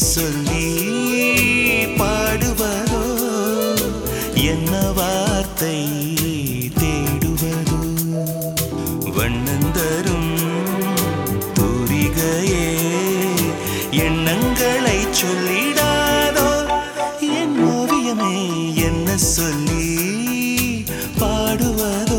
சொல்லி பாடுவதோ என்ன வார்த்தை தேடுவதோ வண்ணந்தரும் தூரிகையே எண்ணங்களை சொல்லிடாதோ என் ஓவியமே என்ன சொல்லி பாடுவதோ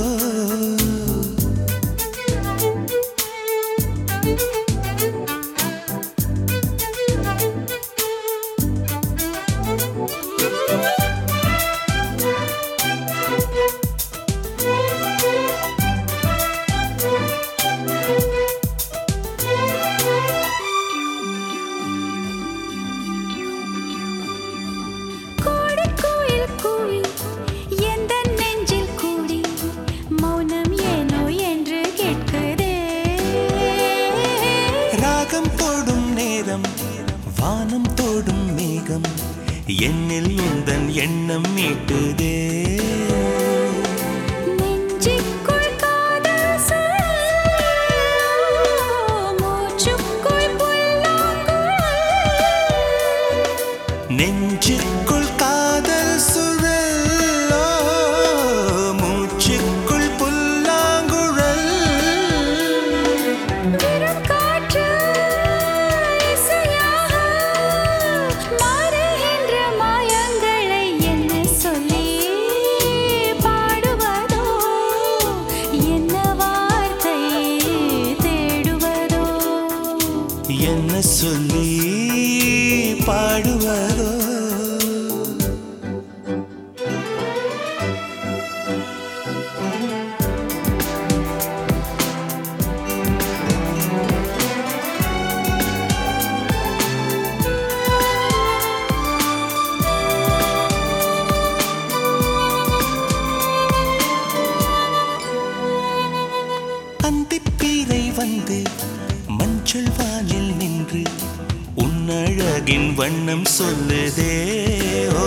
வானம் தோடும் மேகம் என்னில் உந்தன் எண்ணம் மீட்டுதே நெஞ்சுக்குள் காதல் மூச்சுக்குள் நெஞ்சுக்குள் காதல் சுழல் மூச்சுக்குள் புல்லாங்குழல் என்ன சொல்லி பாடுவதோ அந்திப்பீரை வந்து மஞ்சள் வானில் நின்று உன்னழகின் வண்ணம் சொல்லுதே ஓ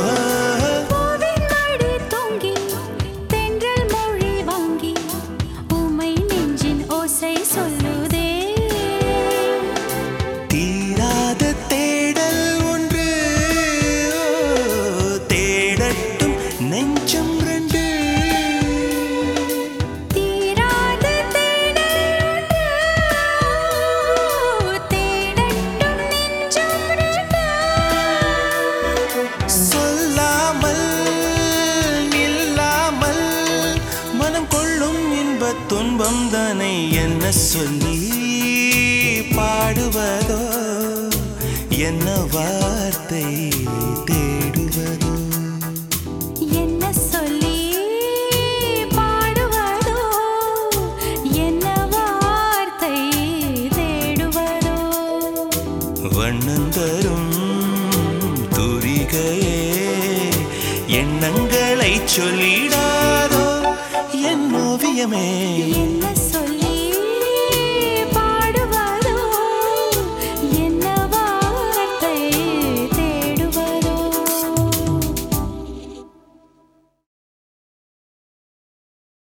தொங்கி தென்றல் மொழி வாங்கி உமை நெஞ்சின் ஓசை சொல்லுதே தீராத தேடல் ஒன்று தேடட்டும் நெஞ்சம் ரெண்டு துன்பம் தானே என்ன சொல்லி பாடுவதோ என்ன வார்த்தை தேடுவதோ என்ன சொல்லி பாடுவதோ என்ன வார்த்தை தேடுவதோ வண்ணந்தரும் தூரிகையே எண்ணங்களை சொல்லிடாதோ என் ஓவியமே என்ன சொல்லி